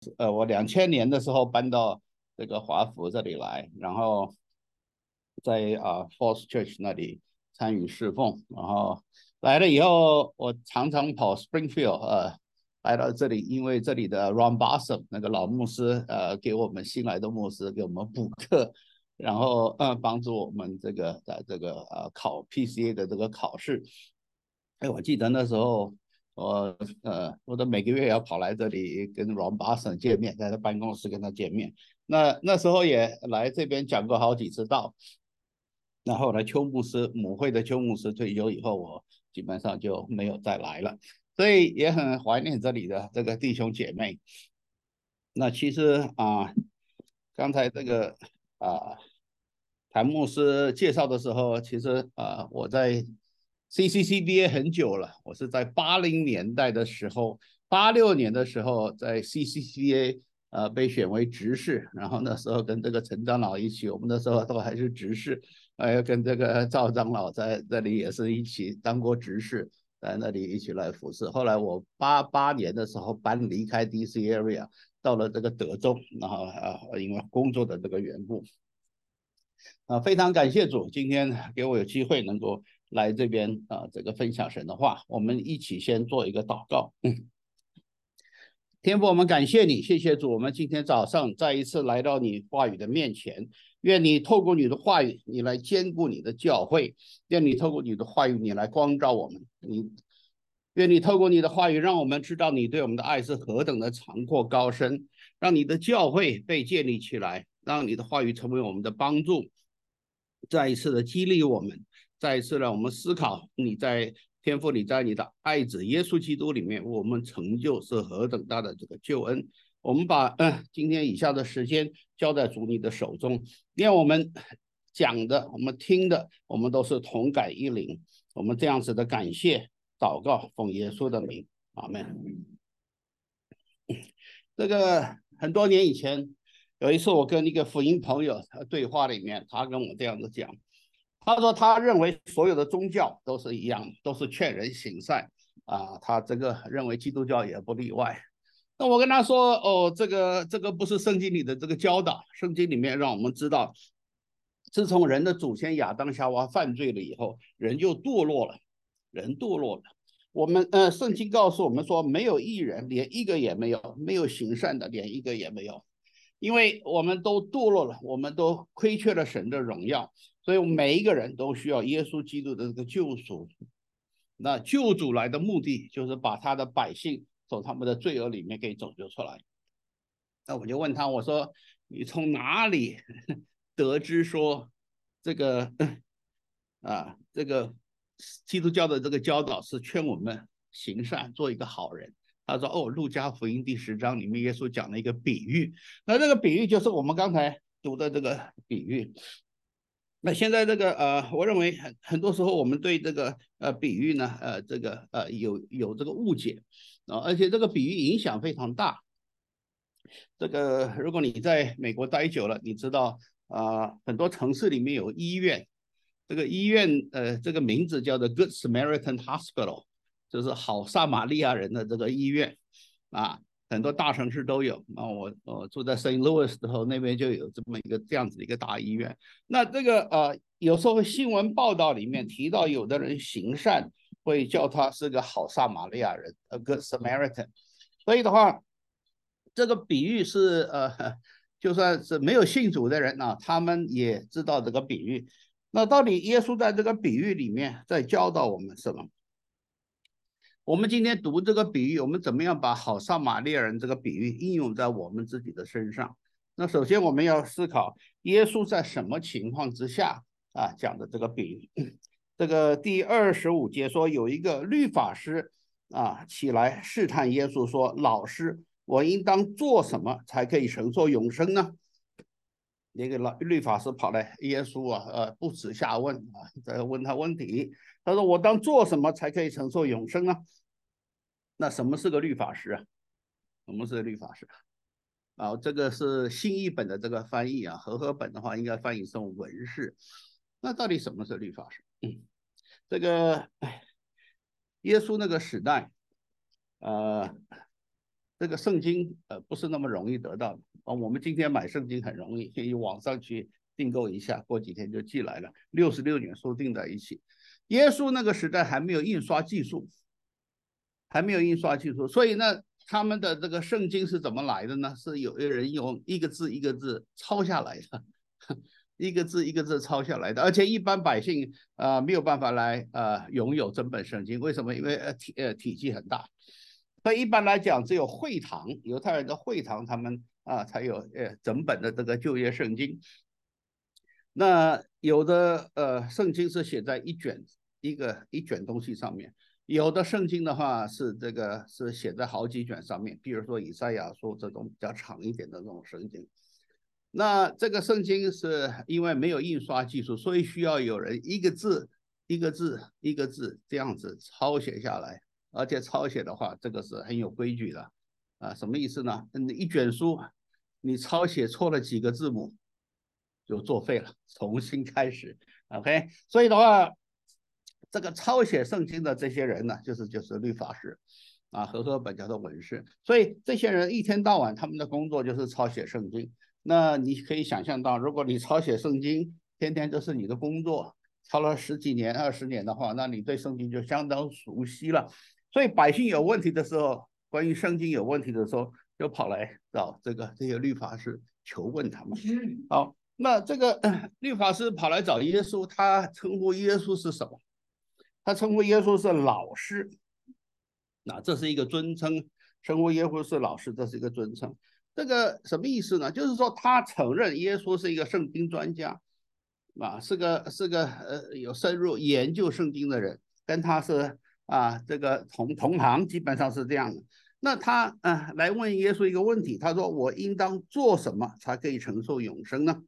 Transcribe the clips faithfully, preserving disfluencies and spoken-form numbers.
呃，我两千年的时候搬到这个华府这里来，然后在啊、呃、Falls Church 那里参与侍奉，然后来了以后，我常常跑 Springfield，呃，来到这里，因为这里的 Ron Bossom 那个老牧师，呃，给我们新来的牧师给我们补课，然后呃帮助我们这个在这个呃考 P C A 的这个考试。哎，我记得那时候我呃，我都每个月要跑来这里跟 Ron Boston 见面，在他办公室跟他见面。那那时候也来这边讲过好几次道。那后来邱牧师母会的邱牧师退休以后，我基本上就没有再来了，所以也很怀念这里的这个弟兄姐妹。那其实啊，刚才这个啊，谭牧师介绍的时候，其实啊，我在 C C C D A 很久了，我是在八零年代的时候，八六年的时候在 C C C D A 呃被选为执事，然后那时候跟这个陈长老一起，我们那时候都还是执事，还有跟这个赵长老在这里也是一起当过执事，在那里一起来服侍。后来我八八年的时候搬离开 D C area，到了这个德州，然后啊，因为工作的这个缘故，啊，非常感谢主，今天给我有机会能够来这边啊，这个分享神的话，我们一起先做一个祷告。嗯，天父，我们感谢你，谢谢主，我们今天早上再一次来到你话语的面前，愿你透过你的话语，你来兼顾你的教会，愿你透过你的话语，你来光照我们，你愿你透过你的话语，让我们知道你对我们的爱是何等的长阔高深，让你的教会被建立起来，让你的话语成为我们的帮助，再一次的激励我们，再一次让我们思考你在天父，你在你的爱子耶稣基督里面，我们成就是何等大的这个救恩。我们把呃今天以下的时间交在主你的手中，愿我们讲的、我们听的，我们都是同感一灵。我们这样子的感谢祷告，奉耶稣的名，阿门。这个很多年以前，有一次我跟一个福音朋友对话里面，他跟我这样子讲，他说他认为所有的宗教都是一样，都是劝人行善啊，他这个认为基督教也不例外。那我跟他说，哦，这个这个不是圣经里的这个教导，圣经里面让我们知道，自从人的祖先亚当夏娃犯罪了以后，人就堕落了，人堕落了。我们呃，圣经告诉我们说，没有一人，连一个也没有，没有行善的，连一个也没有，因为我们都堕落了，我们都亏缺了神的荣耀，所以每一个人都需要耶稣基督的这个救赎。那救主来的目的就是把他的百姓从他们的罪恶里面给拯救出来。那我就问他，我说你从哪里得知说这个啊这个基督教的这个教导是劝我们行善，做一个好人？他说哦，路加福音第十章里面耶稣讲了一个比喻，那这个比喻就是我们刚才读的这个比喻。那现在这个呃，我认为很很多时候我们对这个呃比喻呢，呃这个呃有有这个误解啊，而且这个比喻影响非常大。这个如果你在美国待久了，你知道啊、呃很多城市里面有医院，这个医院呃这个名字叫做 Good Samaritan Hospital，就是好撒玛利亚人的这个医院啊，很多大城市都有。啊，我我住在 Saint Louis 的时候，那边就有这么一个这样子的一个大医院。那这个呃有时候新闻报道里面提到有的人行善，会叫他是个好撒玛利亚人，a Good Samaritan。所以的话，这个比喻是呃，就算是没有信主的人啊，他们也知道这个比喻。那到底耶稣在这个比喻里面在教导我们什么？我们今天读这个比喻，我们怎么样把好撒玛利亚人这个比喻应用在我们自己的身上？那首先我们要思考，耶稣在什么情况之下啊讲的这个比喻？这个第二十五节说，有一个律法师啊起来试探耶稣说：“老师，我应当做什么才可以承受永生呢？”那个老律法师跑来耶稣啊，呃，不耻下问啊，在问他问题。他说：“我当做什么才可以承受永生呢？”那什么是个律法师啊？什么是个律法师啊？这个是新译本的这个翻译啊，和合本的话应该翻译成文士。那到底什么是律法师？嗯，这个耶稣那个时代，呃， 这个圣经呃不是那么容易得到的啊。我们今天买圣经很容易，可以网上去订购一下，过几天就寄来了，六十六卷书订在一起。耶稣那个时代还没有印刷技术，还没有印刷技术，所以呢，他们的这个圣经是怎么来的呢？是有人用一个字一个字抄下来的。一个字一个字抄下来的，而且一般百姓啊、呃、没有办法来呃拥有整本圣经，为什么？因为呃体呃体积很大，所以一般来讲只有会堂犹太人的会堂他们啊、呃、才有呃整本的这个旧约圣经。那有的呃圣经是写在一卷一个一卷东西上面，有的圣经的话是这个是写在好几卷上面，比如说以赛亚书这种比较长一点的这种圣经。那这个圣经是因为没有印刷技术，所以需要有人一个字一个字一个字这样子抄写下来，而且抄写的话，这个是很有规矩的啊。什么意思呢？一卷书你抄写错了几个字母就作废了，重新开始。OK， 所以的话，这个抄写圣经的这些人呢，就是就是律法师啊，和合本叫做文士。所以这些人一天到晚他们的工作就是抄写圣经。那你可以想象到，如果你抄写圣经，天天这是你的工作，抄了十几年、二十年的话，那你对圣经就相当熟悉了。所以百姓有问题的时候，关于圣经有问题的时候，就跑来找这个这些律法师求问他们。好，那这个、呃、律法师跑来找耶稣，他称呼耶稣是什么？他称呼耶稣是老师。那这是一个尊称，称呼耶稣是老师，这是一个尊称。这个什么意思呢？就是说他承认耶稣是一个圣经专家，啊，是个是个呃有深入研究圣经的人，跟他是啊这个同同行，基本上是这样的。那他啊来问耶稣一个问题，他说：“我应当做什么才可以承受永生呢？”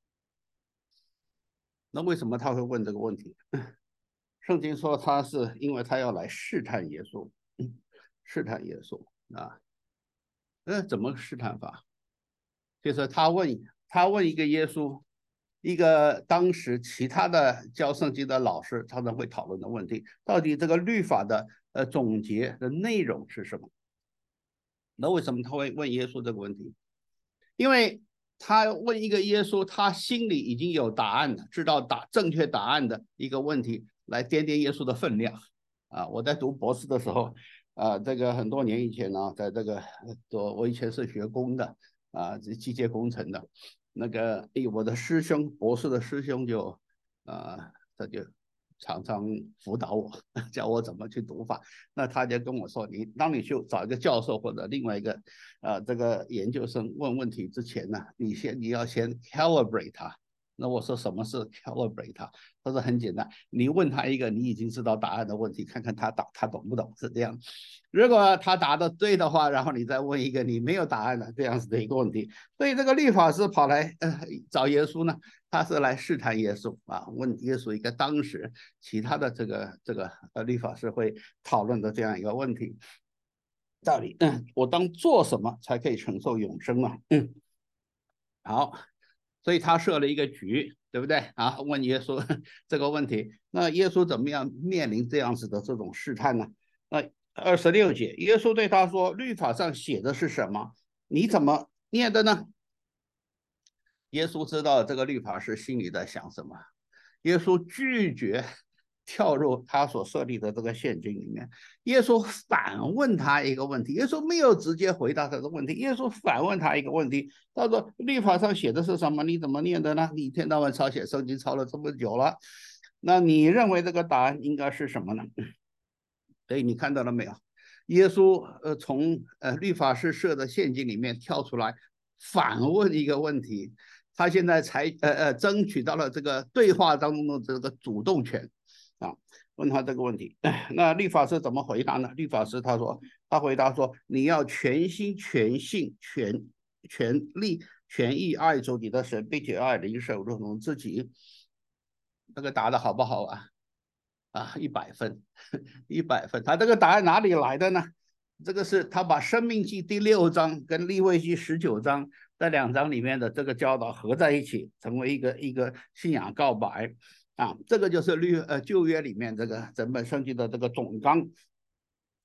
那为什么他会问这个问题？圣经说他是因为他要来试探耶稣，试探耶稣啊。那怎么试探法？就是他问他问一个耶稣，一个当时其他的教圣经的老师常常会讨论的问题，到底这个律法的呃总结的内容是什么？那为什么他会问耶稣这个问题？因为他问一个耶稣，他心里已经有答案了，知道答正确答案的一个问题，来掂掂耶稣的分量。啊，我在读博士的时候，啊，这个很多年以前呢，在这个我我以前是学工的，啊，机械工程的，那个哎，我的师兄，博士的师兄就，啊，他就常常辅导我，教我怎么去读法。那他就跟我说，你当你去找一个教授或者另外一个，呃，这个研究生问问题之前呢，你先你要先 calibrate 他。那我说什么是 calibrate 他？他说很简单，你问他一个你已经知道答案的问题，看看他答他懂不懂，是这样。如果他答的对的话，然后你再问一个你没有答案的这样子的一个问题。所以这个律法师跑来呃找耶稣呢，他是来试探耶稣啊，问耶稣一个当时其他的这个这个呃律法师会讨论的这样一个问题。到底嗯，我当做什么才可以承受永生呢？嗯，好。所以他设了一个局，对不对啊？问耶稣这个问题，那耶稣怎么样面临这样子的这种试探呢？那二十六节，耶稣对他说：“律法上写的是什么？你怎么念的呢？”耶稣知道这个律法师心里在想什么，耶稣拒绝跳入他所设立的这个陷阱里面。耶稣反问他一个问题，耶稣没有直接回答他的问题，耶稣反问他一个问题，他说：“律法上写的是什么？你怎么念的呢？你一天到晚抄写圣经抄了这么久了，那你认为这个答案应该是什么呢？”所以你看到了没有？耶稣呃从呃律法师设的陷阱里面跳出来，反问一个问题。他现在才呃呃争取到了这个对话当中的这个主动权啊，问他这个问题。那律法师怎么回答呢？律法师他说，他回答说，你要全心全性全全力全意爱主你的神，并且爱邻舍如同自己。这个答的好不好啊？啊，一百分，一百分。他这个答案哪里来的呢？这个是他把《申命记》第六章跟《利未记》十九章这两章里面的这个教导合在一起，成为一个一个信仰告白啊。这个就是律呃旧约里面这个整本圣经的这个总纲。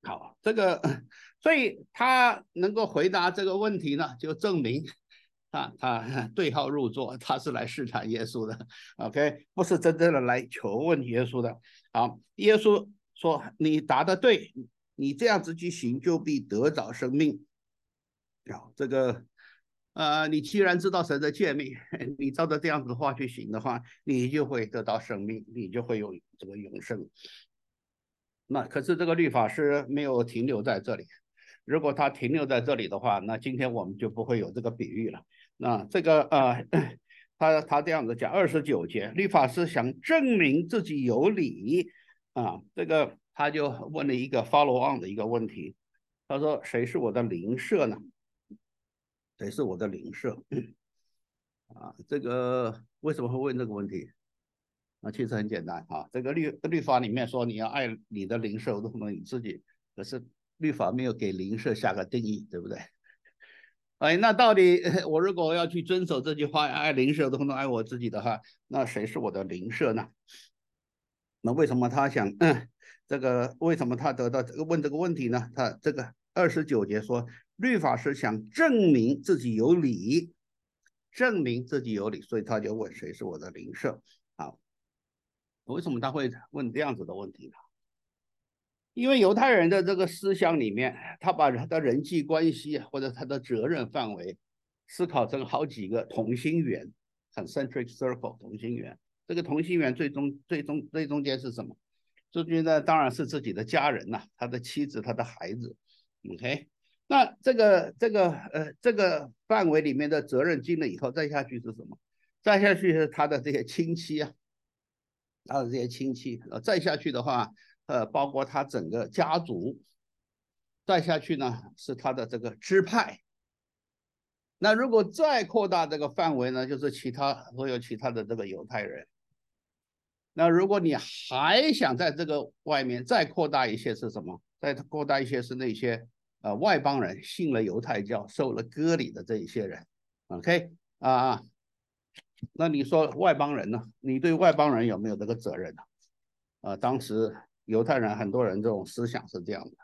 好，这个，所以他能够回答这个问题呢，就证明啊，他对号入座，他是来试探耶稣的 ，OK， 不是真正的来求问耶稣的。好，耶稣说：“你答得对，你这样子去行，就必得着生命。”好，这个，呃，你既然知道神的诫命，你照着这样子的话去行的话，你就会得到生命，你就会有这个永生。那可是这个律法师没有停留在这里。如果他停留在这里的话，那今天我们就不会有这个比喻了。那这个呃，他他这样子讲，二十九节，律法师想证明自己有理啊，这个他就问了一个 follow on 的一个问题，他说：“谁是我的邻舍呢？谁是我的邻舍？”啊，这个为什么会问这个问题？啊，其实很简单啊，这个律律法里面说你要爱你的邻舍如同你自己，可是律法没有给邻舍下个定义，对不对？哎，那到底我如果要去遵守这句话，爱邻舍如同爱我自己的话，那谁是我的邻舍呢？那为什么他想，嗯，这个为什么他得到这个问这个问题呢？他这个二十九节说，律法是想证明自己有理，证明自己有理，所以他就问谁是我的邻舍。好，为什么他会问这样子的问题呢？因为犹太人的这个思想里面，他把他的人际关系或者他的责任范围思考成好几个同心圆，很 centric circle 同心圆。这个同心圆最终最终最中间是什么？最中间呢当然是自己的家人呐、啊，他的妻子、他的孩子。OK， 那这个这个呃这个范围里面的责任尽了以后，再下去是什么？再下去是他的这些亲戚啊，他的这些亲戚，呃，再下去的话。呃，包括他整个家族，再下去呢是他的这个支派。那如果再扩大这个范围呢，就是其他所有其他的这个犹太人。那如果你还想在这个外面再扩大一些是什么？再扩大一些是那些呃外邦人信了犹太教、受了割礼的这一些人。OK 啊，那你说外邦人呢？你对外邦人有没有这个责任呢？啊，当时犹太人很多人这种思想是这样的。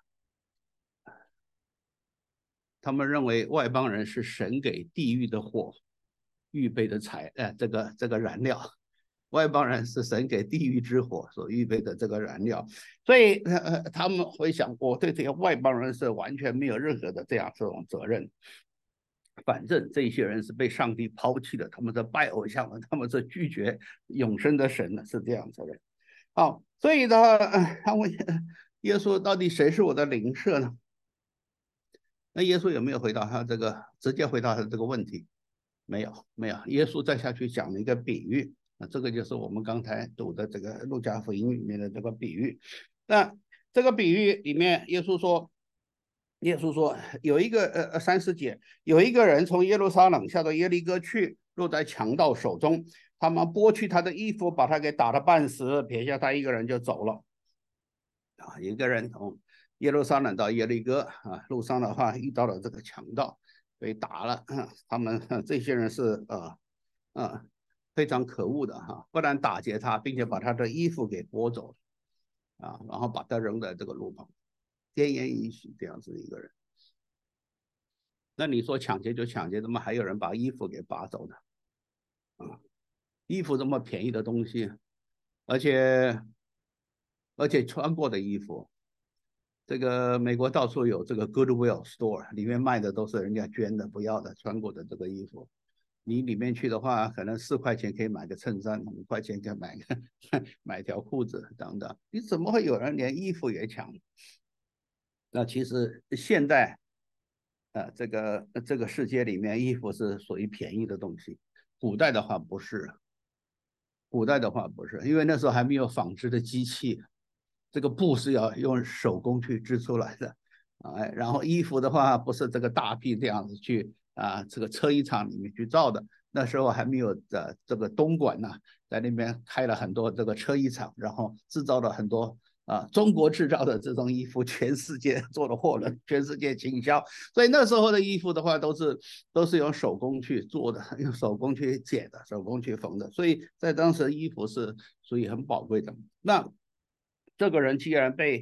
他们认为外邦人是神给地狱的火预备的材，呃，这个这个燃料，外邦人是神给地狱之火所预备的这个燃料，所以呃他们会想，我对这些外邦人是完全没有任何的这样这种责任。反正这些人是被上帝抛弃的，他们是拜偶像的，他们是拒绝永生的神的，是这样子的。好，所以呢，他问耶稣到底谁是我的邻舍呢？那耶稣有没有回答他这个直接回答他这个问题？没有，没有。耶稣再下去讲了一个比喻，那这个就是我们刚才读的这个路加福音里面的这个比喻。那这个比喻里面，耶稣说，耶稣说有一个呃三十节，有一个人从耶路撒冷下到耶利哥去，落在强盗手中，他们剥去他的衣服，把他给打得半死，撇下他一个人就走了。啊，一个人从耶路撒冷到耶利哥啊，路上的话遇到了这个强盗，被打了。啊、他们这些人是呃呃非常可恶的哈、啊，不但打劫他，并且把他的衣服给剥走了啊，然后把他扔在这个路旁，奄奄一息这样子的一个人。那你说抢劫就抢劫，怎么还有人把衣服给拔走呢？啊，衣服这么便宜的东西，而且而且穿过的衣服。这个美国到处有这个 Goodwill Store， 里面卖的都是人家捐的、不要的、穿过的这个衣服。你里面去的话，可能四块钱可以买个衬衫，五块钱可以买个买条裤子等等。你怎么会有人连衣服也抢？那其实现在，呃，这个这个世界里面，衣服是属于便宜的东西。古代的话不是，古代的话不是，因为那时候还没有纺织的机器。这个布是要用手工去织出来的，啊，然后衣服的话不是这个大批这样子去啊，这个车衣厂里面去造的，那时候还没有的这个东莞呐、啊，在那边开了很多这个车衣厂，然后制造了很多啊中国制造的这种衣服，全世界做的货了，全世界倾销，所以那时候的衣服的话都是都是用手工去做的，用手工去剪的，手工去缝的，所以在当时衣服是属于很宝贵的。那这个人既然被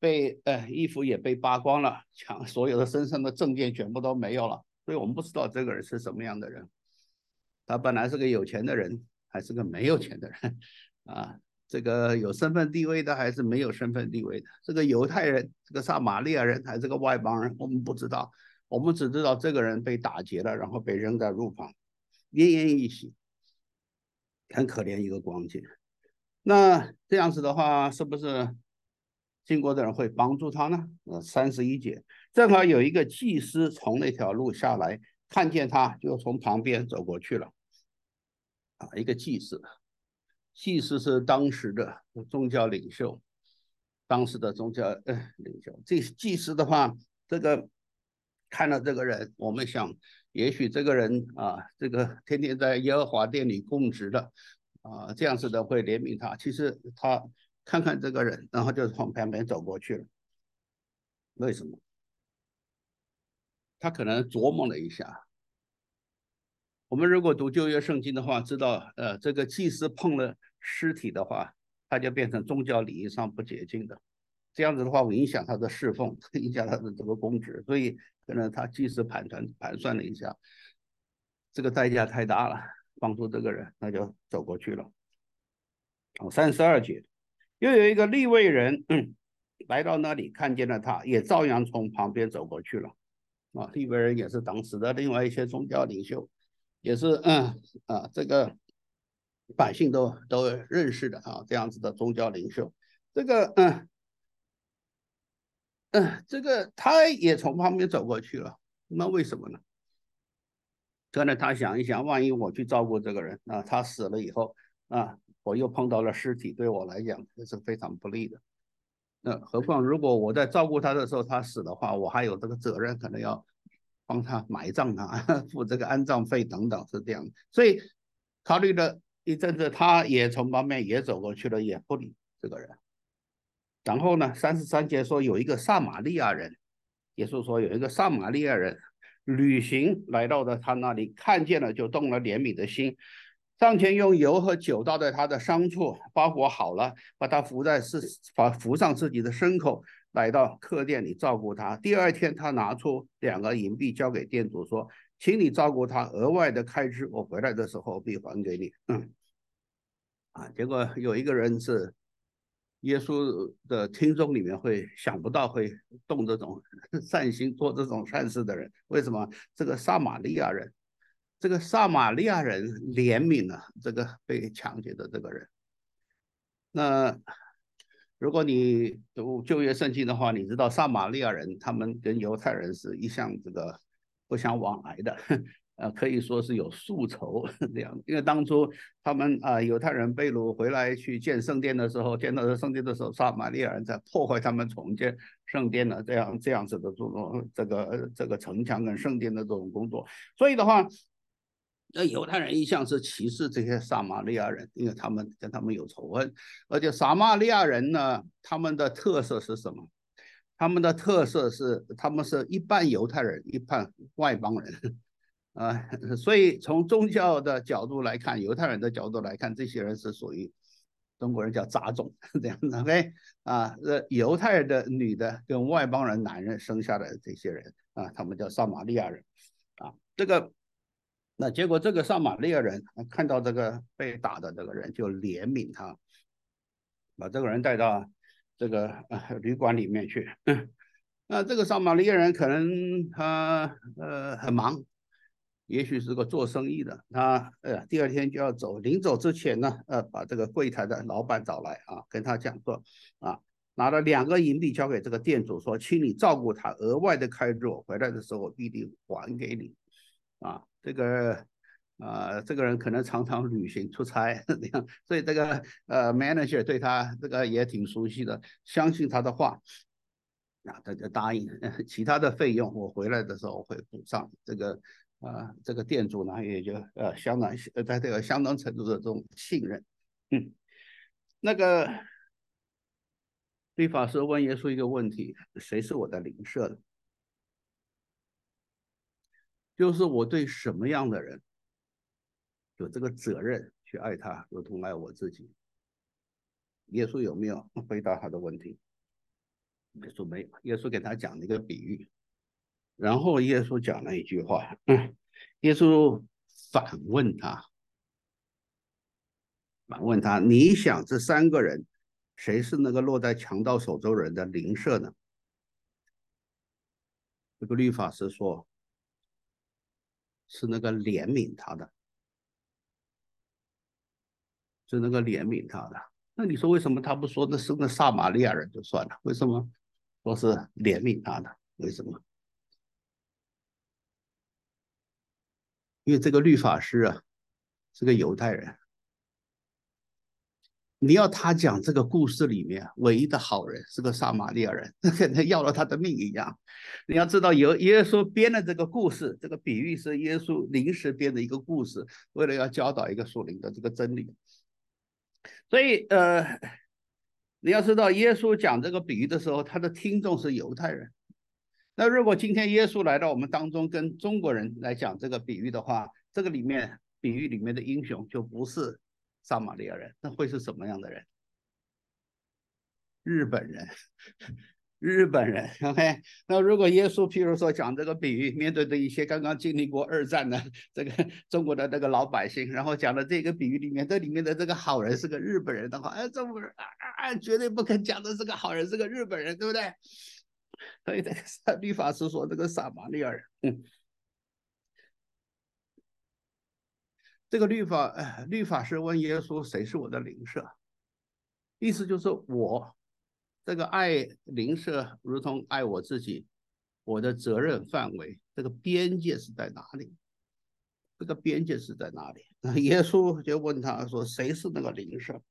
被呃衣服也被扒光了，抢所有的身上的证件全部都没有了，所以我们不知道这个人是什么样的人。他本来是个有钱的人，还是个没有钱的人啊？这个有身份地位的，还是没有身份地位的？这个犹太人，这个撒玛利亚人，还是个外邦人？我们不知道，我们只知道这个人被打劫了，然后被扔在路旁，奄奄一息，很可怜一个光景。那这样子的话，是不是经过的人会帮助他呢？呃，三十一节，正好有一个祭司从那条路下来，看见他，就从旁边走过去了。啊，一个祭司，祭司是当时的宗教领袖，当时的宗教呃领袖。这祭司的话，这个看到这个人，我们想，也许这个人啊，这个天天在耶和华殿里供职的啊，这样子的会怜悯他。其实他看看这个人，然后就从旁边走过去了。为什么？他可能琢磨了一下。我们如果读旧约圣经的话，知道，呃，这个祭司碰了尸体的话，他就变成宗教礼仪上不洁净的。这样子的话，会影响他的侍奉，影响他的这个公职。所以，可能他祭司盘团盘算了一下，这个代价太大了，帮助这个人，那就走过去了。哦，三十二节，又有一个利未人，嗯，来到那里，看见了他，也照样从旁边走过去了。啊，利未人也是当时的另外一些宗教领袖，也是嗯啊，这个百姓都都认识的啊，这样子的宗教领袖。这个嗯嗯，这个他也从旁边走过去了，那为什么呢？可能他想一想，万一我去照顾这个人啊，他死了以后啊，我又碰到了尸体，对我来讲这是非常不利的。那何况如果我在照顾他的时候他死的话，我还有这个责任，可能要帮他埋葬他，付这个安葬费等等，是这样。所以考虑了一阵子，他也从旁边也走过去了，也不理这个人。然后呢，三十三节说有一个撒玛利亚人，耶稣说有一个撒玛利亚人旅行来到了他那里，看见了就动了怜悯的心，上前用油和酒倒在他的伤处，包裹好了，把他扶在是把扶上自己的牲口，来到客店里照顾他。第二天，他拿出两个银币交给店主说：“请你照顾他，额外的开支我回来的时候必还给你。”嗯，啊，结果有一个人是耶稣的听众里面会想不到会动这种善心做这种善事的人，为什么？这个撒玛利亚人，这个撒玛利亚人怜悯了这个被抢劫的这个人。那如果你读旧约圣经的话，你知道撒玛利亚人他们跟犹太人是一向这个不相往来的，呃，可以说是有宿仇这样。因为当初他们啊、呃、犹太人被掳回来去建圣殿的时候，建到圣殿的时候，撒玛利亚人在破坏他们重建圣殿的这样这样子的这种这个这个城墙跟圣殿的这种工作。所以的话，那犹太人一向是歧视这些撒玛利亚人，因为他们跟他们有仇恨，而且撒玛利亚人呢，他们的特色是什么？他们的特色是他们是一半犹太人，一半外邦人，啊、呃，所以从宗教的角度来看，犹太人的角度来看，这些人是属于中国人叫杂种这样的，OK 啊，呃，犹太的女的跟外邦人男人生下的这些人啊，他们叫撒玛利亚人啊，这个。那结果这个撒玛利亚人看到这个被打的这个人，就怜悯他，把这个人带到这个呃旅馆里面去。那这个撒玛利亚人可能他呃很忙，也许是个做生意的，他呃第二天就要走，临走之前呢，呃把这个柜台的老板找来啊，跟他讲说啊，拿了两个银币交给这个店主说，请你照顾他，额外的开支我回来的时候我必定还给你。啊，这个呃，这个人可能常常旅行出差这样，所以这个呃 manager 对他这个也挺熟悉的，相信他的话，啊，他就答应，其他的费用我回来的时候会补上。这个呃，这个店主呢也就呃相当呃在这个相当程度的这种信任。嗯，那个律法师问耶稣一个问题：谁是我的邻舍呢？就是我对什么样的人有这个责任去爱他，如同爱我自己。耶稣有没有回答他的问题？ 耶稣没有，耶稣给他讲了一个比喻，然后耶稣讲了一句话，嗯，耶稣反问他，反问他，你想这三个人，谁是那个落在强盗手中人的邻舍呢？这个律法师说，是那个怜悯他的，是那个怜悯他的。那你说为什么他不说那是那撒玛利亚人就算了？为什么说是怜悯他的？为什么？因为这个律法师啊是个犹太人，你要他讲这个故事里面唯一的好人是个撒玛利亚人，那跟他要了他的命一样。你要知道，有耶稣编的这个故事，这个比喻是耶稣临时编的一个故事，为了要教导一个属灵的这个真理。所以，呃，你要知道，耶稣讲这个比喻的时候，他的听众是犹太人。那如果今天耶稣来到我们当中，跟中国人来讲这个比喻的话，这个里面比喻里面的英雄就不是撒玛利亚人，那会是什么样的人？日本人，日本人。OK， 那如果耶稣譬如说讲这个比喻，面对的一些刚刚经历过二战的这个中国的那个老百姓，然后讲的这个比喻里面，这里面的这个好人是个日本人的话，哎，中国人啊啊绝对不肯讲的是个好人是个日本人，对不对？所以这个律法师说这个撒玛利亚人，嗯，这个律法，呃，律法师问耶稣谁是我的邻舍，意思就是我这个爱邻舍如同爱我自己，我的责任范围这个边界是在哪里？这个边界是在哪里？耶稣就问他说：“谁是那个邻舍？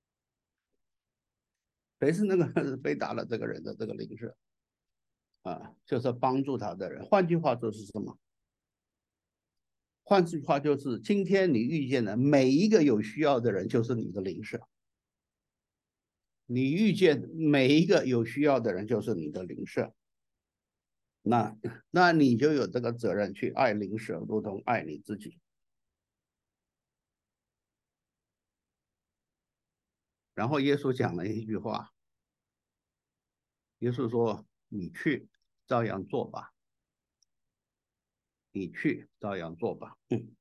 谁是那个被打了这个人的这个邻舍？啊，就是帮助他的人。换句话就是什么？换句话就是，今天你遇见的每一个有需要的人，就是你的邻舍。你遇见每一个有需要的人，就是你的邻舍。那那你就有这个责任去爱邻舍，如同爱你自己。然后耶稣讲了一句话，耶稣说：“你去，照样做吧。你去，照样做吧。”嗯，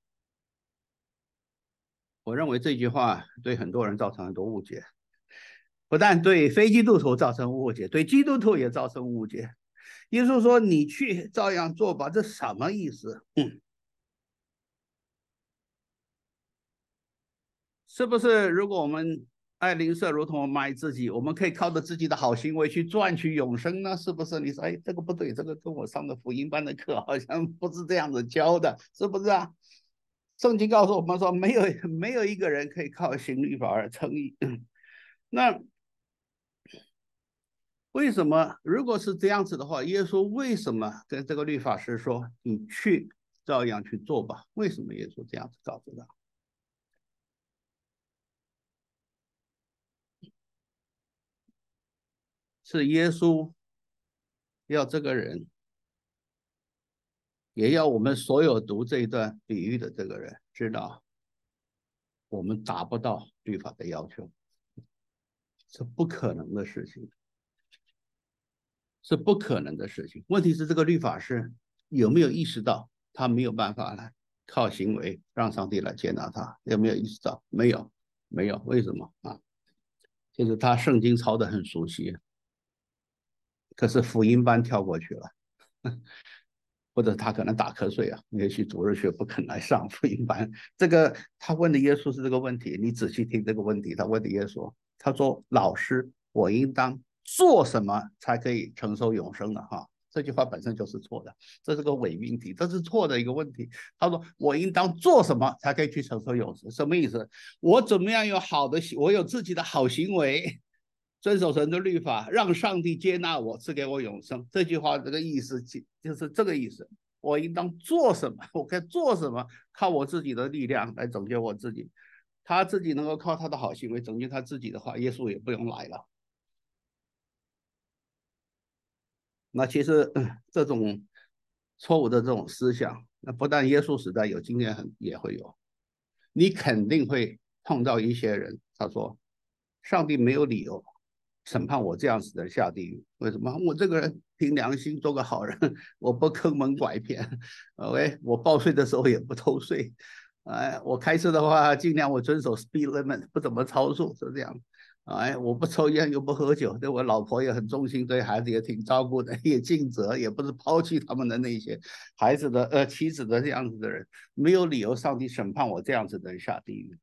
我认为这句话对很多人造成很多误解，不但对非基督徒造成误解，对基督徒也造成误解。耶稣说：“你去，照样做吧。”这什么意思？嗯，是不是？如果我们爱邻舍如同我们爱自己，我们可以靠着自己的好行为去赚取永生呢？是不是？你说，哎，这个不对，这个跟我上的福音班的课好像不是这样子教的，是不是啊？圣经告诉我们说，没有没有一个人可以靠行律法而称义。那为什么？如果是这样子的话，耶稣为什么跟这个律法师说：“你去，照样去做吧？”为什么耶稣这样子告诉他？是耶稣要这个人，也要我们所有读这一段比喻的这个人知道，我们达不到律法的要求，是不可能的事情，是不可能的事情。问题是这个律法师有没有意识到他没有办法来靠行为让上帝来接纳他？有没有意识到？没有，没有。为什么啊？就是他圣经抄得很熟悉，可是福音班跳过去了。或者他可能打瞌睡啊，也许主日学不肯来上福音班。这个他问的耶稣是这个问题，你仔细听这个问题，他问的耶稣，他说：“老师，我应当做什么才可以承受永生呢？”哈，这句话本身就是错的，这是个伪命题，这是错的一个问题。他说：“我应当做什么才可以去承受永生？”什么意思？我怎么样有好的，我有自己的好行为？遵守神的律法，让上帝接纳我，赐给我永生。这句话这个意思就是这个意思。我应当做什么？我该做什么？靠我自己的力量来拯救我自己。他自己能够靠他的好行为拯救他自己的话，耶稣也不用来了。那其实、嗯、这种错误的这种思想，那不但耶稣时代有，今天很也会有。你肯定会碰到一些人，他说：“上帝没有理由审判我这样子的人下地狱。为什么？我这个人凭良心做个好人，我不坑蒙拐骗，OK，我报税的时候也不偷税，哎，我开车的话尽量我遵守 speed limit， 不怎么超速，是这样。哎，我不抽烟又不喝酒，对我老婆也很忠心，对孩子也挺照顾的，也尽责，也不是抛弃他们的那些孩子的呃妻子的这样子的人，没有理由上帝审判我这样子的人下地狱。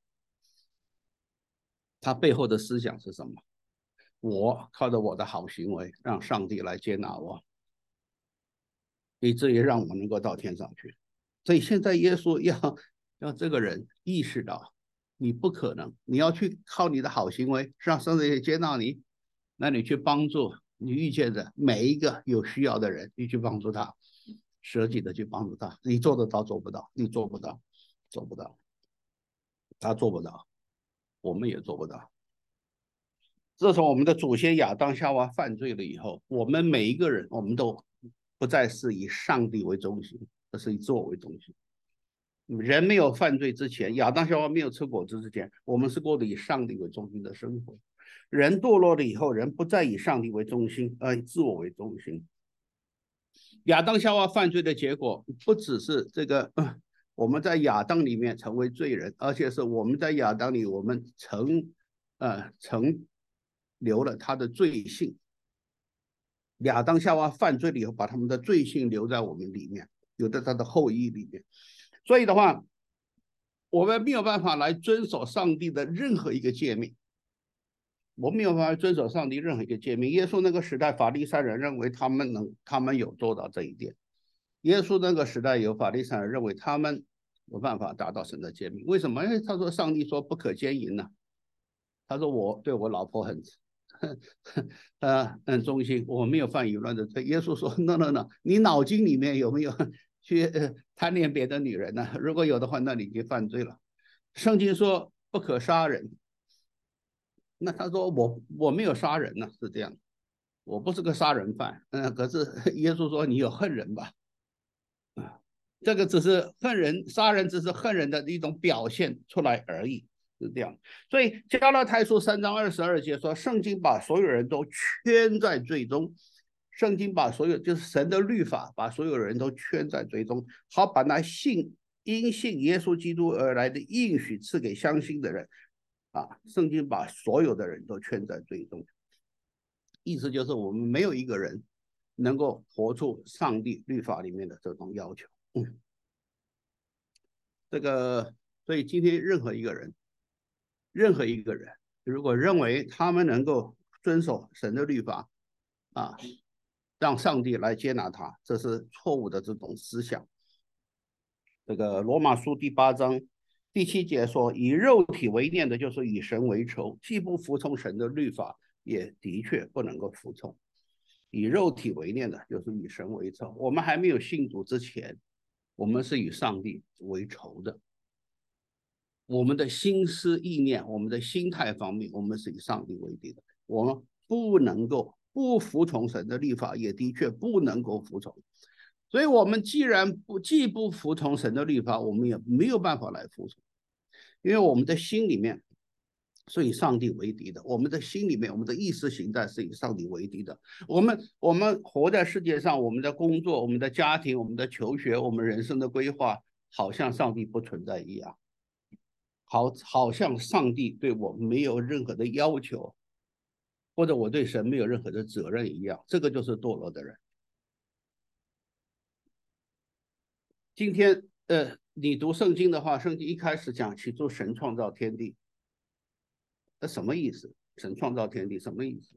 他背后的思想是什么？我靠着我的好行为，让上帝来接纳我，以至于让我能够到天上去。所以现在耶稣要让这个人意识到，你不可能，你要去靠你的好行为让上帝接纳你，那你去帮助你遇见的每一个有需要的人，你去帮助他，舍己的去帮助他。你做得到做不到？你做不到，做不到，他做不到，我们也做不到。自从我们的祖先亚当夏娃犯罪了以后，我们每一个人，我们都不再是以上帝为中心，而是以自我为中心。人没有犯罪之前，亚当夏娃没有吃果子之前，我们是过的以上帝为中心的生活。人堕落了以后，人不再以上帝为中心，而以自我为中心。亚当夏娃犯罪的结果，不只是这个，呃、我们在亚当里面成为罪人，而且是我们在亚当里，我们成呃成留了他的罪性。亚当夏娃犯罪了以后，把他们的罪性留在我们里面，留在他的后裔里面。所以的话，我们没有办法来遵守上帝的任何一个诫命，我们没有办法遵守上帝任何一个诫命。耶稣那个时代，法利赛人认为他们能，他们有做到这一点。耶稣那个时代有法利赛人认为他们有办法达到神的诫命。为什么？因为他说上帝说不可奸淫呢、啊。他说我对我老婆很呃很忠心，我没有犯淫乱的罪。耶稣说 no no no， 你脑筋里面有没有去、呃、贪恋别的女人呢？如果有的话，那你就犯罪了。圣经说不可杀人，那他说我我没有杀人呢、啊，是这样，我不是个杀人犯。嗯、呃，可是耶稣说你有恨人吧？啊，这个只是恨人，杀人只是恨人的一种表现出来而已。是这样，所以加拉太书三章二十二节说，圣经把所有人都圈在罪中，圣经把所有就是神的律法把所有人都圈在罪中，好把那信因信耶稣基督而来的应许赐给相信的人啊，圣经把所有的人都圈在罪中，意思就是我们没有一个人能够活出上帝律法里面的这种要求。嗯，这个，所以今天任何一个人。任何一个人如果认为他们能够遵守神的律法啊，让上帝来接纳他，这是错误的这种思想。这个罗马书第八章第七节说，以肉体为念的就是以神为仇，既不服从神的律法，也的确不能够服从。以肉体为念的就是以神为仇。我们还没有信主之前，我们是与上帝为仇的。我们的心思意念，我们的心态方面，我们是以上帝为敌的。我们不能够不服从神的律法，也的确不能够服从。所以，我们既然不既不服从神的律法，我们也没有办法来服从，因为我们的心里面是以上帝为敌的。我们的心里面，我们的意识形态是以上帝为敌的。我们我们活在世界上，我们的工作、我们的家庭、我们的求学、我们人生的规划，好像上帝不存在一样。好，好像上帝对我没有任何的要求，或者我对神没有任何的责任一样，这个就是堕落的人。今天，呃，你读圣经的话，圣经一开始讲起初神创造天地，那什么意思？神创造天地什么意思？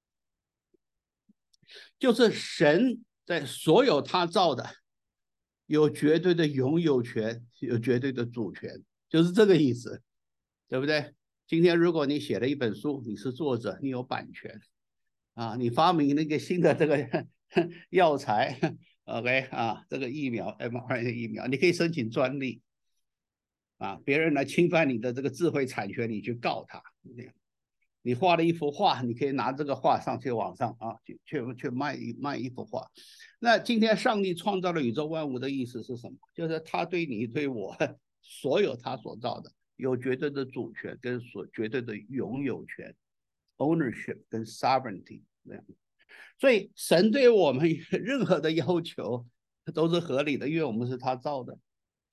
就是神在所有他造的，有绝对的拥有权，有绝对的主权，就是这个意思，对不对？今天如果你写了一本书，你是作者，你有版权啊，你发明那个新的这个药材 ，OK 啊，这个疫苗 M R N A 疫苗，你可以申请专利啊，别人来侵犯你的这个智慧产权，你去告他。你画了一幅画，你可以拿这个画上去网上啊，去去去卖卖一幅画。那今天上帝创造了宇宙万物的意思是什么？就是他对你对我所有他所造的有绝对的主权跟所绝对的拥有权。 ownership 跟 sovereignty 这样。所以神对我们任何的要求都是合理的，因为我们是他造的。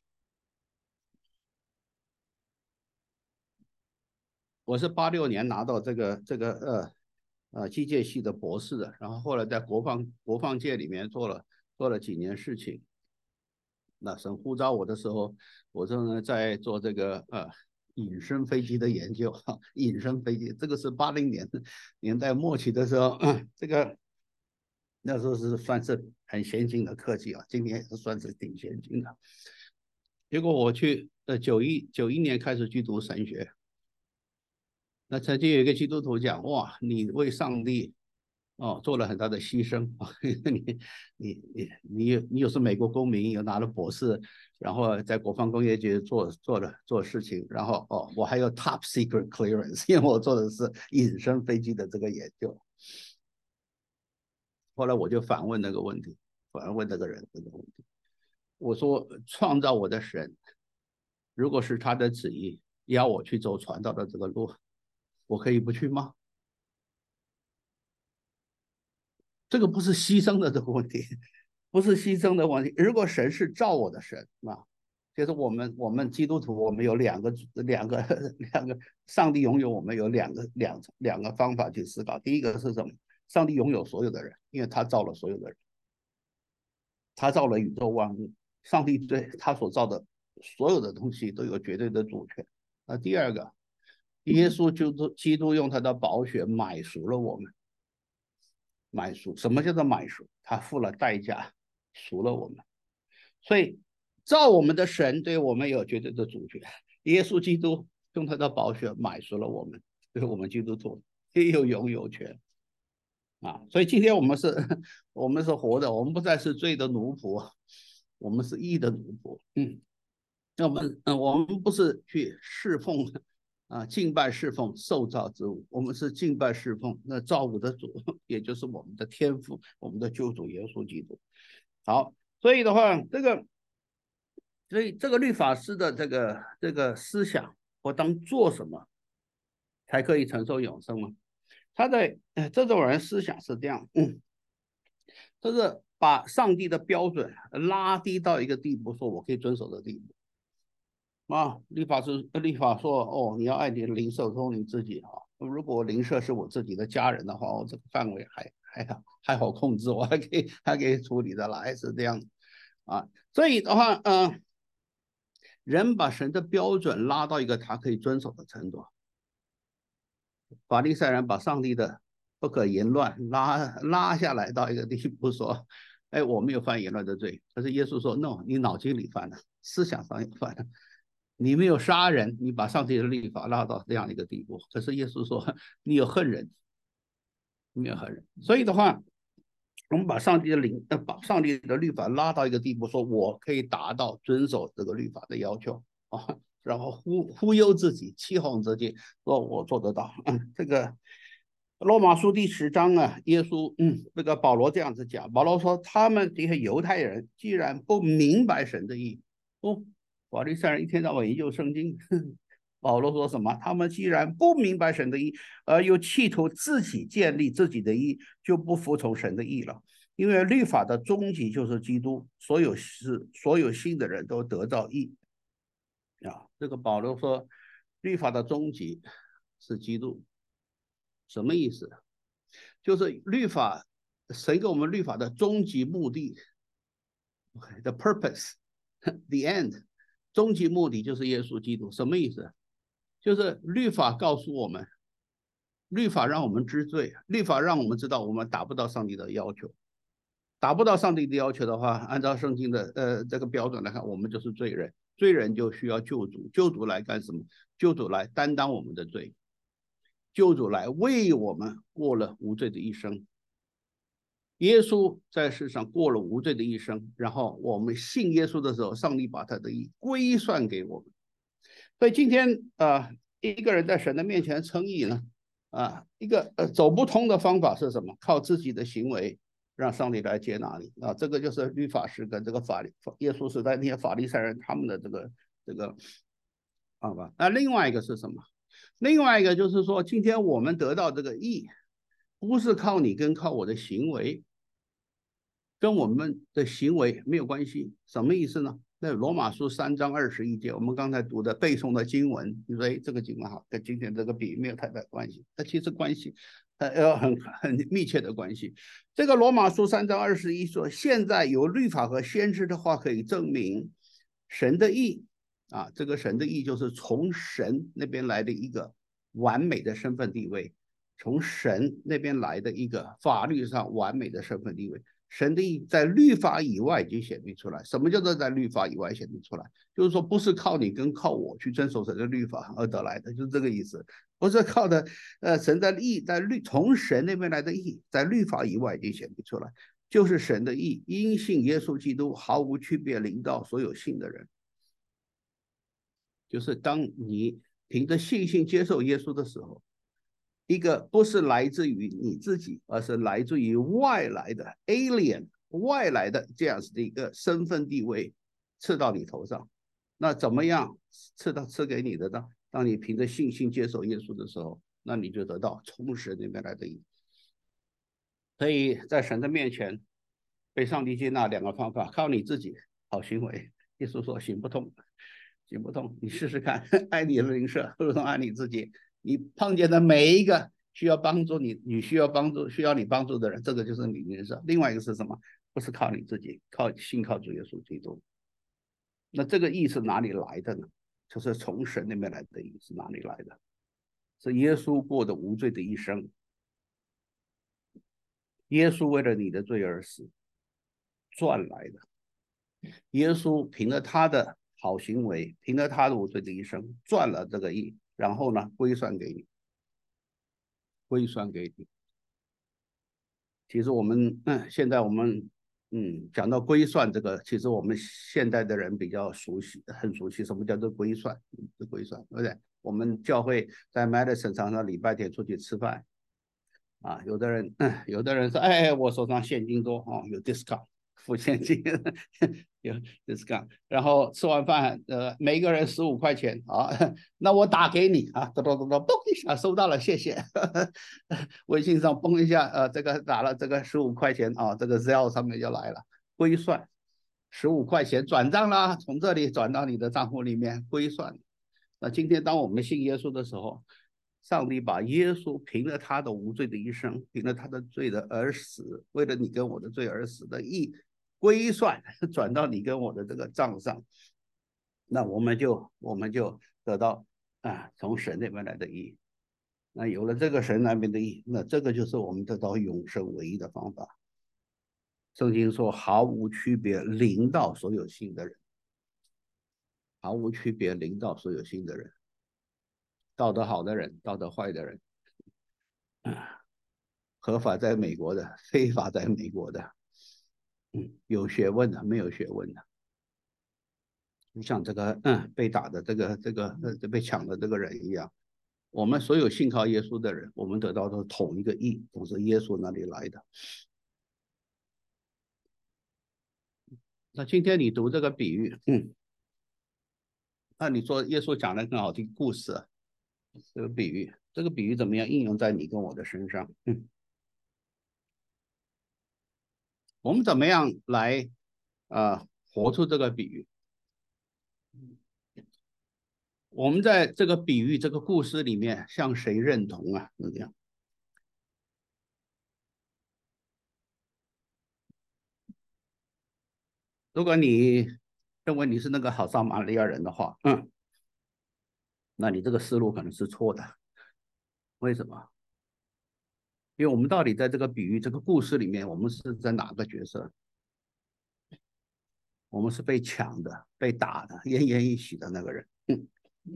我是八六年拿到这个这个呃呃机械系的博士的，然后后来在国防国防界里面做了做了几年事情。那神呼召我的时候，我正在在做这个呃隐身飞机的研究。隐身飞机这个是八零年年代末期的时候，这个那时候是算是很先进的科技啊，今年也是算是挺先进的。结果我去呃九一九一年开始去读神学。那曾经有一个基督徒讲，哇，你为上帝哦做了很大的牺牲。你你你你你又是美国公民，又拿了博士，然后在国防工业局做做了做事情，然后哦我还有 top secret clearance， 因为我做的是隐身飞机的这个研究。后来我就反问那个问题，反问那个人这个问题，我说创造我的神，如果是他的旨意要我去走传道的这个路，我可以不去吗？这个不是牺牲的这个问题，不是牺牲的问题。如果神是造我的神啊，就是我们我们基督徒，我们有两个两个两个，上帝拥有我们有两个两两个方法去思考。第一个是什么？上帝拥有所有的人，因为他造了所有的人，他造了宇宙万物，上帝对他所造的所有的东西都有绝对的主权。那第二个，耶稣就是基督用他的宝血买赎了我们。买赎，什么叫做买赎？他付了代价，赎了我们。所以，造我们的神对我们有绝对的主权。耶稣基督用他的宝血买赎了我们，对我们基督徒也有拥有权啊。所以今天我们是，我们是活的，我们不再是罪的奴仆，我们是义的奴仆。嗯，那我们，嗯，我们不是去侍奉。啊，敬拜侍奉受造之物，我们是敬拜侍奉那造物的主，也就是我们的天父，我们的救主耶稣基督。好，所以的话，这个，所以这个律法师的这个这个思想，我当做什么才可以承受永生吗？他的这种人思想是这样，嗯，就是把上帝的标准拉低到一个地步，说我可以遵守的地步。啊，律法是律法说，哦，你要爱你的邻舍如你自己啊。如果邻舍是我自己的家人的话，我这个范围还还好还好控制，我还可以还可以处理的来，是这样啊。所以的话，嗯、呃，人把神的标准拉到一个他可以遵守的程度。法利赛人把上帝的不可言乱拉拉下来到一个地步，说，哎，我没有犯言乱的罪。可是耶稣说 ，no， 你脑筋里犯了，思想上有犯了。你没有杀人，你把上帝的律法拉到这样一个地步。可是耶稣说，你有恨人，你有恨人。所以的话，我们把上帝的灵，呃，把上帝的律法拉到一个地步，说我可以达到遵守这个律法的要求啊，然后忽忽悠自己，欺哄自己，说我做得到。嗯，这个罗马书第十章啊，耶稣，嗯，这个保罗这样子讲，保罗说，他们这些犹太人既然不明白神的意，哦。法利赛人一天到晚研究圣经，保罗说什么？他们既然不明白神的意，而又企图自己建立自己的意，就不服从神的意了。因为律法的终极就是基督，所有是所有信的人都得到义啊。这个保罗说，律法的终极是基督，什么意思？就是律法，神给我们律法的终极目的 ，the purpose，the end。终极目的就是耶稣基督，什么意思？就是律法告诉我们，律法让我们知罪，律法让我们知道我们达不到上帝的要求，达不到上帝的要求的话，按照圣经的呃这个标准来看，我们就是罪人，罪人就需要救主，救主来干什么？救主来担当我们的罪，救主来为我们过了无罪的一生。耶稣在世上过了无罪的一生，然后我们信耶稣的时候，上帝把他的义归算给我们。所以今天啊、呃，一个人在神的面前称义呢，啊，一个呃走不通的方法是什么？靠自己的行为让上帝来接纳你啊，这个就是律法师跟这个法律耶稣时代那些法利赛人他们的这个这个方法。那另外一个是什么？ 另外一个就是说，今天我们得到这个义，不是靠你跟靠我的行为，跟我们的行为没有关系。什么意思呢？那罗马书三章二十一节，我们刚才读的背诵的经文，你说哎，这个经文好，跟今天这个比喻没有太大关系。它其实关系，呃，要很很密切的关系。这个罗马书三章二十一说，现在有律法和先知的话可以证明神的义啊，这个神的义就是从神那边来的一个完美的身份地位，从神那边来的一个法律上完美的身份地位。神的义在律法以外已经显明出来。什么叫做在律法以外显明出来？就是说不是靠你跟靠我去遵守神的律法而得来的，就是这个意思。不是靠的，呃，神的义在律从神那边来的义，在律法以外已经显明出来，就是神的义，因信耶稣基督毫无区别临到所有信的人。就是当你凭着信心接受耶稣的时候，一个不是来自于你自己，而是来自于外来的 alien 外来的这样子的一个身份地位赐到你头上。那怎么样赐到赐给你的呢？当你凭着信心接受耶稣的时候，那你就得到从神那边来的义。所以在神的面前被上帝接纳两个方法，靠你自己好行为，耶稣说行不通，行不通，你试试看，爱你的邻舍不如同爱你自己。你碰见的每一个需要帮助你，你需要帮助需要你帮助的人，这个就是你邻舍。另外一个是什么？不是靠你自己，靠信靠主耶稣基督。那这个义是哪里来的呢？就是从神那边来的义是哪里来的？是耶稣过的无罪的一生。耶稣为了你的罪而死，赚来的。耶稣凭着他的好行为，凭着他的无罪的一生，赚了这个义，然后呢，归算给你，归算给你。其实我们嗯，现在我们嗯讲到归算这个，其实我们现代的人比较熟悉，很熟悉什么叫做归算，归算，对不对？我们教会在 Madison 常常礼拜天出去吃饭，啊，有的人嗯，有的人说，哎，我手上现金多哦，有 discount。付现金有 discount，然后吃完饭，呃，每个人十五块钱啊，那我打给你啊，咚咚咚咚，嘣一下收到了，谢谢。微信上嘣一下，呃，这个打了这个十五块钱啊，这个 Zelle 上面就来了，归算，十五块钱转账啦，从这里转到你的账户里面归算。那今天当我们信耶稣的时候，上帝把耶稣凭着他的无罪的一生，凭着他的罪的而死，为了你跟我的罪而死的义归算转到你跟我的这个账上，那我们就我们就得到啊从神那边来的义。那有了这个神那边的义，那这个就是我们得到永生唯一的方法。圣经说毫无区别临到所有信的人，毫无区别临到所有信的人，道德好的人，道德坏的人，合法在美国的，非法在美国的，嗯，有学问的，没有学问的。就像这个嗯被打的这个这个呃被抢的这个人一样，我们所有信靠耶稣的人，我们得到的同一个义，都是耶稣那里来的。那今天你读这个比喻，嗯，那你说耶稣讲的很好听故事啊，这个比喻，这个比喻怎么样应用在你跟我的身上？嗯，我们怎么样来啊、呃、活出这个比喻？我们在这个比喻、这个故事里面，向谁认同啊？是这样。如果你认为你是那个好撒玛利亚人的话，嗯，那你这个思路可能是错的。为什么？因为我们到底在这个比喻、这个故事里面，我们是在哪个角色？我们是被抢的、被打的、奄奄一息的那个人。嗯，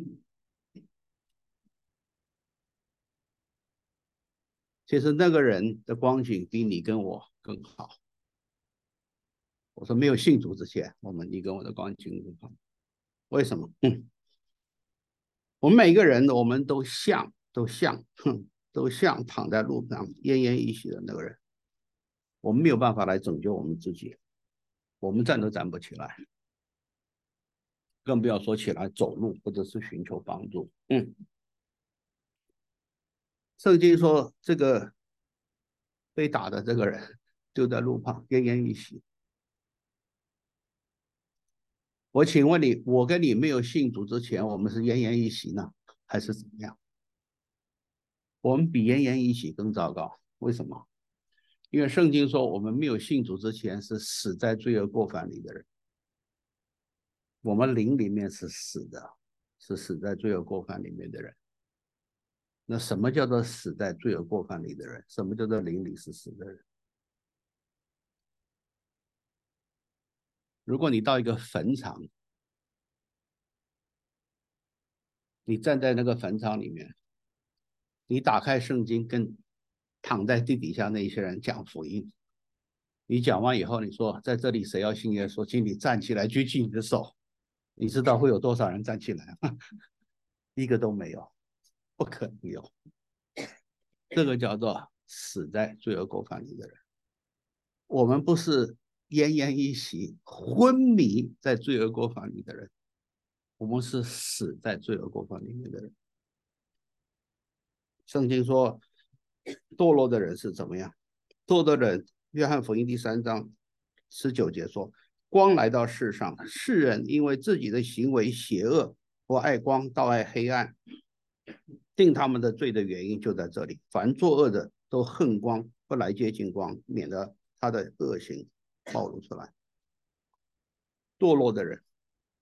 其实那个人的光景比你跟我更好。我说没有信主之前，我们你跟我的光景更好。为什么？嗯，我们每个人，我们都像都像，哼，都像躺在路上奄奄一息的那个人。我们没有办法来拯救我们自己，我们站都站不起来，更不要说起来走路或者是寻求帮助。嗯， 圣经说这个被打的这个人就在路旁奄奄一息。我请问你，我跟你没有信主之前，我们是奄奄一息呢，还是怎么样？我们比奄奄一息更糟糕。为什么？因为圣经说，我们没有信主之前是死在罪恶过犯里的人，我们灵里面是死的，是死在罪恶过犯里面的人。那什么叫做死在罪恶过犯里的人？什么叫做灵里是死的人？如果你到一个坟场，你站在那个坟场里面，你打开圣经跟躺在地底下那些人讲福音，你讲完以后，你说在这里谁要信耶稣，请你站起来举起你的手，你知道会有多少人站起来吗？一个都没有，不可能有。这个叫做死在罪恶过犯里的人。我们不是奄奄一息、昏迷在罪恶过犯里的人，我们是死在罪恶过犯里面的人。圣经说，堕落的人是怎么样？堕落的人，约翰福音第三章十九节说：“光来到世上，世人因为自己的行为邪恶，不爱光，倒爱黑暗，定他们的罪的原因就在这里。凡作恶的都恨光，不来接近光，免得他的恶行暴露出来。”堕落的人，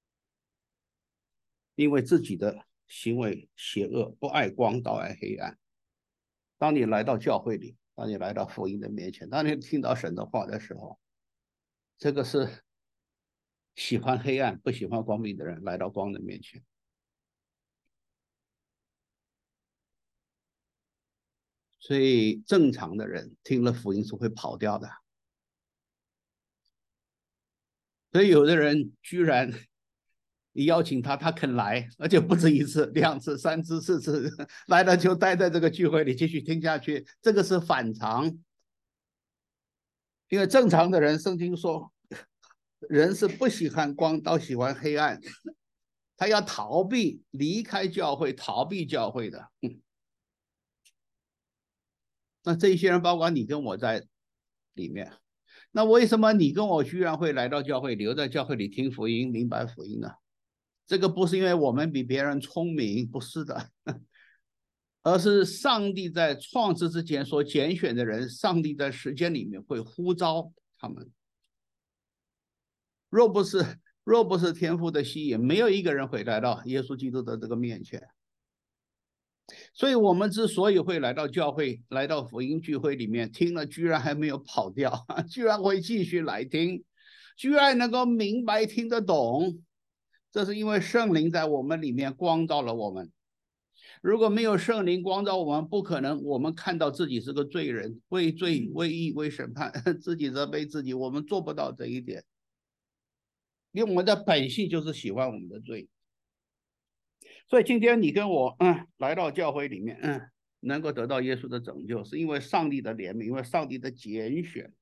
因为自己的行为邪恶，不爱光，倒爱黑暗。当你来到教会里，当你来到福音的面前，当你听到神的话的时候，这个是喜欢黑暗、不喜欢光明的人来到光的面前。所以正常的人听了福音是会跑掉的。所以有的人居然你邀请他，他肯来，而且不止一次、两次、三次、四次，来了就待在这个聚会里继续听下去，这个是反常。因为正常的人，圣经说，人是不喜欢光，倒喜欢黑暗，他要逃避、离开教会、逃避教会的。嗯，那这些人包括你跟我在里面，那为什么你跟我居然会来到教会，留在教会里听福音、明白福音呢？这个不是因为我们比别人聪明，不是的，而是上帝在创世之前所拣选的人，上帝在时间里面会呼召他们。若不是若不是天父的吸引，没有一个人会来到耶稣基督的这个面前。所以我们之所以会来到教会，来到福音聚会里面听了，居然还没有跑掉，居然会继续来听，居然能够明白听得懂，这是因为圣灵在我们里面光照了我们。如果没有圣灵光照我们，不可能我们看到自己是个罪人，为罪、为义、为审判，自己责备自己，我们做不到这一点，因为我们的本性就是喜欢我们的罪。所以今天你跟我，嗯，来到教会里面，嗯，能够得到耶稣的拯救，是因为上帝的怜悯，因为上帝的拣选。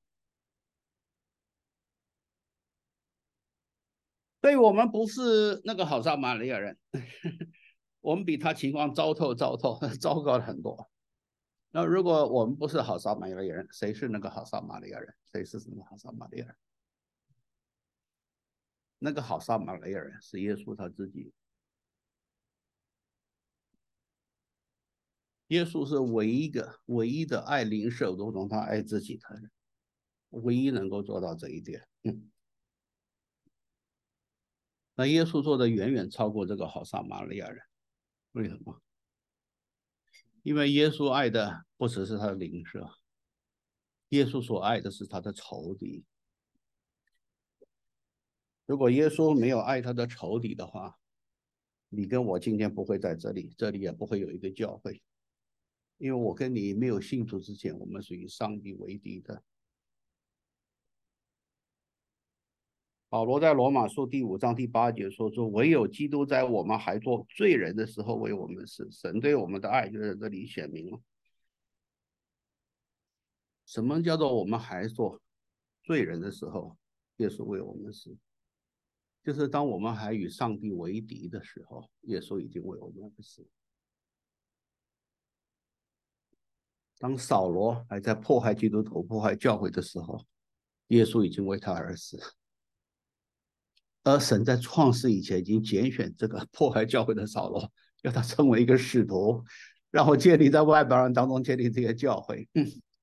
所以我们不是那个好撒玛利亚人，我们比他情况糟透糟透，糟糕了很多。那如果我们不是好撒玛利亚人，谁是那个好撒玛利亚人？谁是那个好撒玛利亚人？那个好撒玛利亚人是耶稣他自己。耶稣是唯一一个唯一的爱邻舍如同他爱自己的人，唯一能够做到这一点。嗯，那耶稣做的远远超过这个好撒玛利亚人。为什么？因为耶稣爱的不只是他的邻舍，耶稣所爱的是他的仇敌。如果耶稣没有爱他的仇敌的话，你跟我今天不会在这里，这里也不会有一个教会。因为我跟你没有信主之前，我们属于上帝为敌的。保罗在罗马书第五章第八节说：“说唯有基督在我们还做罪人的时候为我们死，神对我们的爱就在这里显明了。”什么叫做我们还做罪人的时候，耶稣为我们死？就是当我们还与上帝为敌的时候，耶稣已经为我们死。 当扫罗还在迫害基督徒、迫害教会的时候，耶稣已经为他而死。而神在创世以前已经拣选这个迫害教会的扫罗，要他成为一个使徒，然后建立在外邦人当中建立这个教会。嗯，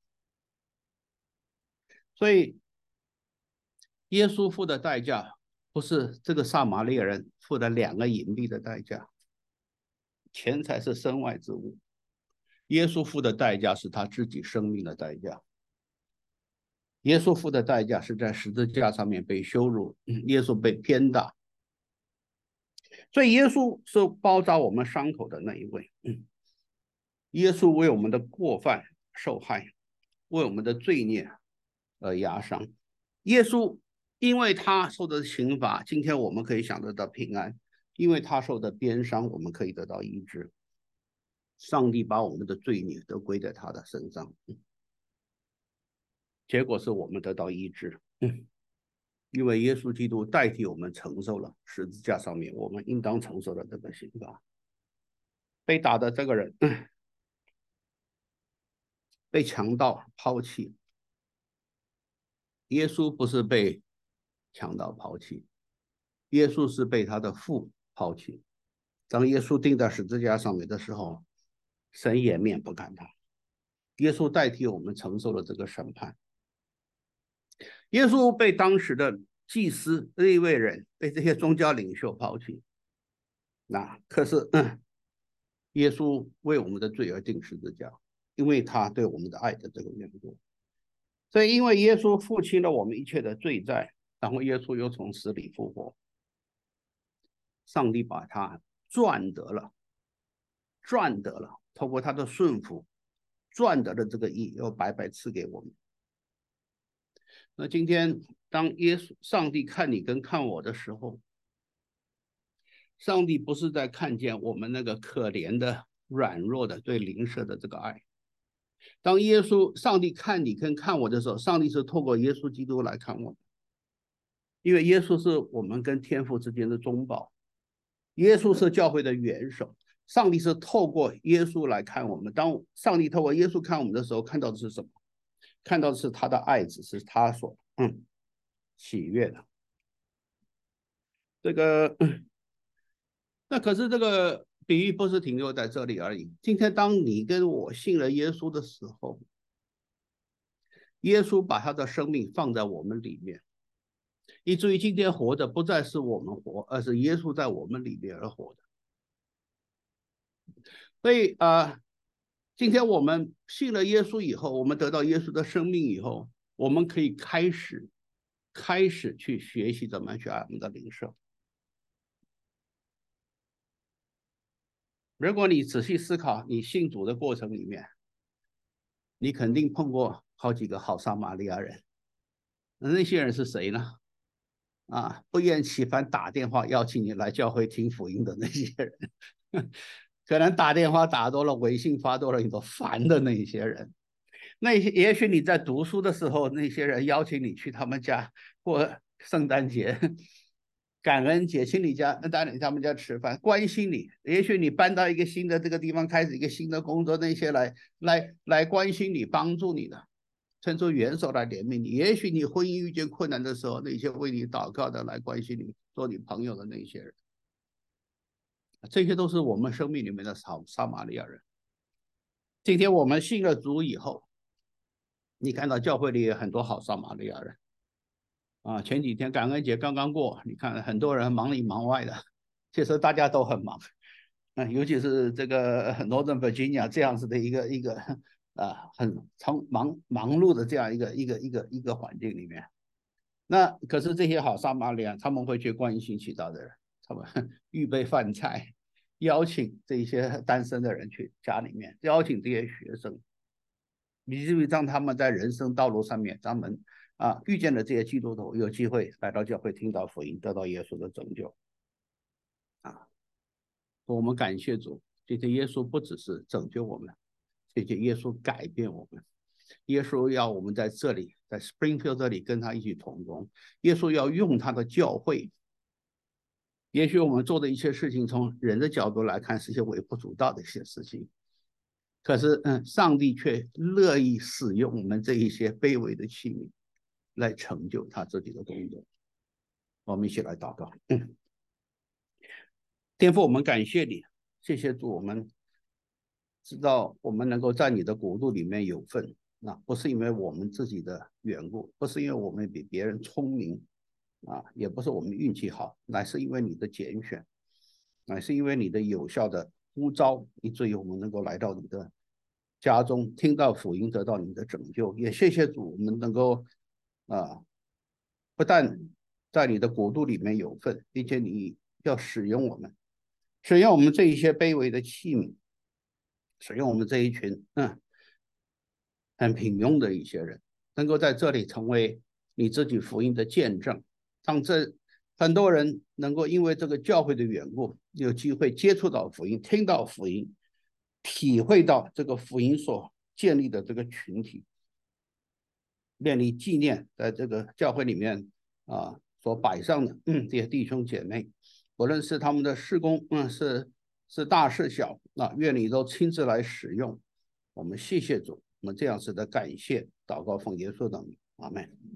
所以耶稣付的代价不是这个撒玛利亚人付的两个银币的代价，钱财是身外之物。耶稣付的代价是他自己生命的代价。耶稣付的代价是在十字架上面被羞辱，耶稣被鞭打。所以耶稣是包扎我们伤口的那一位。耶稣为我们的过犯受害，为我们的罪孽而压伤。耶稣因为他受的刑罚，今天我们可以享得到平安；因为他受的鞭伤，我们可以得到医治。上帝把我们的罪孽都归在他的身上，结果是我们得到医治。因为耶稣基督代替我们承受了十字架上面我们应当承受的这个刑罚。被打的这个人被强盗抛弃，耶稣不是被强盗抛弃，耶稣是被他的父抛弃。当耶稣钉在十字架上面的时候，神掩面不看他，耶稣代替我们承受了这个审判。耶稣被当时的祭司利未人，被这些宗教领袖抛弃。那可是、嗯、耶稣为我们的罪而钉十字架，因为他对我们的爱的这个缘故。所以因为耶稣付清了我们一切的罪债，然后耶稣又从死里复活，上帝把他赚得了，赚得了，透过他的顺服赚得的这个义又白白赐给我们。那今天当耶稣上帝看你跟看我的时候，上帝不是在看见我们那个可怜的软弱的对邻舍的这个爱。当耶稣上帝看你跟看我的时候，上帝是透过耶稣基督来看我们，因为耶稣是我们跟天父之间的中保，耶稣是教会的元首，上帝是透过耶稣来看我们。当上帝透过耶稣看我们的时候，看到的是什么？看到的是他的爱子，是他所嗯喜悦的。这个，那可是这个比喻不是停留在这里而已。今天当你跟我信了耶稣的时候，耶稣把他的生命放在我们里面，以至于今天活的不再是我们活，而是耶稣在我们里面而活的。所以啊、呃，今天我们信了耶稣以后，我们得到耶稣的生命以后，我们可以开始开始去学习怎么去爱我们的灵舍。如果你仔细思考你信主的过程里面，你肯定碰过好几个好撒玛利亚人。那些人是谁呢？啊，不厌其烦打电话邀请你来教会听福音的那些人，可能打电话打多了，微信发多了，你都烦的那些人。那些也许你在读书的时候，那些人邀请你去他们家过圣诞节、感恩节，请你家带你他们家吃饭，关心你。也许你搬到一个新的这个地方，开始一个新的工作，那些来来来关心你、帮助你的。伸出援手来怜悯你。也许你婚姻遇见困难的时候，那些为你祷告的、来关心你、做你朋友的那些人，这些都是我们生命里面的好撒玛利亚人。今天我们信了主以后，你看到教会里有很多好撒玛利亚人啊。前几天感恩节刚刚过，你看很多人忙里忙外的，其实大家都很忙。嗯，尤其是这个 Northern Virginia 这样子的一个一个啊，很长忙忙碌的这样一个一个一个一个环境里面，那可是这些好撒玛利亚他们会去关心其他的人，他们预备饭菜，邀请这些单身的人去家里面，邀请这些学生，以至于让他们在人生道路上面，他们啊遇见了这些基督徒，有机会来到教会听到福音，得到耶稣的拯救。啊，我们感谢主，这些耶稣不只是拯救我们，这些耶稣改变我们。耶稣要我们在这里，在 Springfield 这里跟他一起同工。耶稣要用他的教会。也许我们做的一些事情，从人的角度来看是一些微不足道的一些事情， 可是，嗯，上帝却乐意使用我们这一些卑微的器皿来成就他自己的工作。我们一起来祷告。嗯，天父，我们感谢你，谢谢主，我们知道我们能够在你的国度里面有份，那不是因为我们自己的缘故，不是因为我们比别人聪明啊，也不是我们运气好，乃是因为你的拣选，乃是因为你的有效的呼召，以至于我们能够来到你的家中，听到福音，得到你的拯救。也谢谢主，我们能够啊，不但在你的国度里面有份，并且你要使用我们，使用我们这一些卑微的器皿，使用我们这一群嗯很平庸的一些人，能够在这里成为你自己福音的见证，让这很多人能够因为这个教会的缘故，有机会接触到福音，听到福音，体会到这个福音所建立的这个群体，愿你纪念在这个教会里面啊所摆上的嗯这些弟兄姐妹，无论是他们的事工，嗯是是大是小，啊愿你都亲自来使用。我们谢谢主，我们这样子的感谢祷告奉耶稣的名，阿们。